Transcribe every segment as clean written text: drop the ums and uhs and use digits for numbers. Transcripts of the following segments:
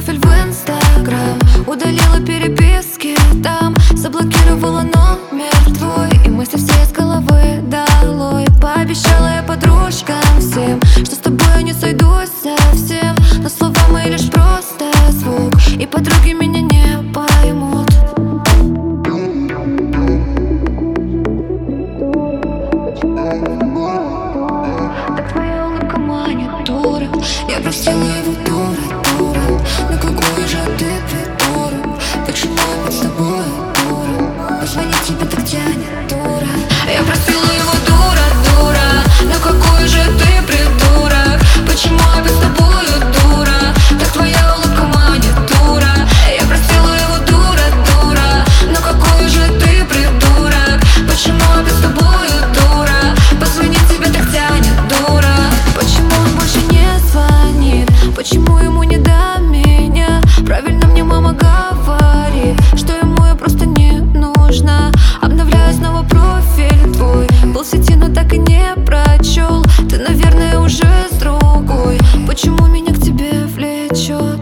профиль в Инстаграм, удалила переписки там, заблокировала номер твой, и мысли все из головы долой. Пообещала я подружкам всем, что с тобой я не сойдусь совсем, но слова мои лишь просто звук, и подруги меня не поймут. Так твоя улыбка манит, дура. Я просила его, дура. Ну какой же ты придурок? Почему я с тобой, дура? Позвонить тебе так тянет, дура. Я просила его, дура. Ну какой же ты придурок? Почему я с тобой, дура? Так твоя улыбка манит, дура. Я просила его, дура. Ну какой же ты придурок? Почему я с тобой, дура? Позвонить тебе так тянет, дура. Почему он больше не звонит? Почему ему не до меня? Правильно мне мама говорит, что ему я просто не нужна. Обновляю снова профиль твой, был в сети, но так и не прочел. Ты, наверное, уже с другой. Почему меня к тебе влечет?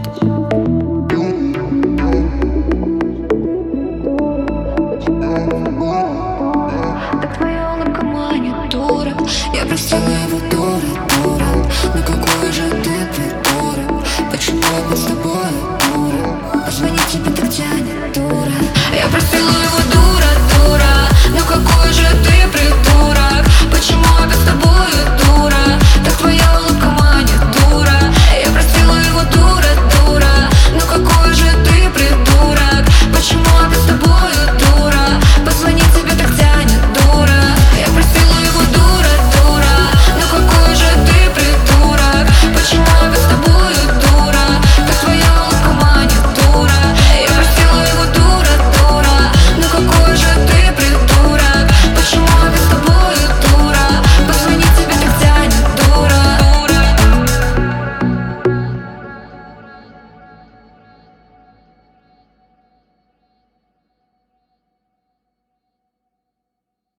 Так твоя улыбка манит, дура. Я просила его, дура. Ну какой же ты придурок? Почему я с тобой, дура? Позвонить тебе так тянет, дура. Я просила его, дура.